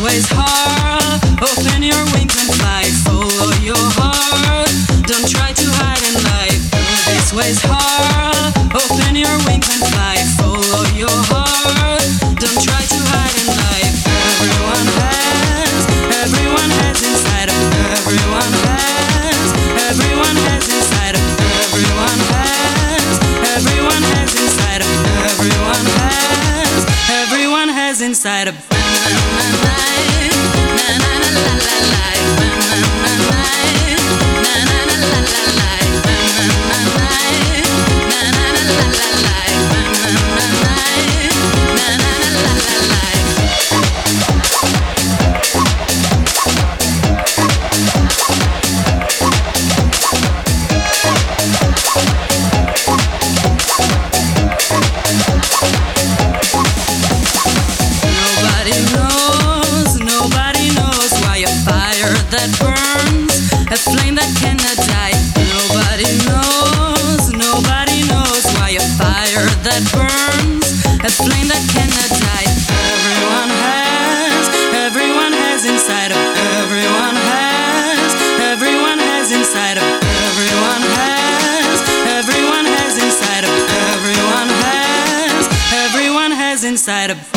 way's hard. Open your wings and fly. Follow your heart. Don't try to hide in life. This way's hard. Open your wings and fly. Follow your heart. Don't try to hide in life. Everyone has inside of everyone has inside of everyone has inside of everyone has inside of that burns, a flame that cannot die. Nobody knows why a fire that burns, a flame that cannot die. Everyone has inside of everyone has inside of everyone has inside of everyone has inside of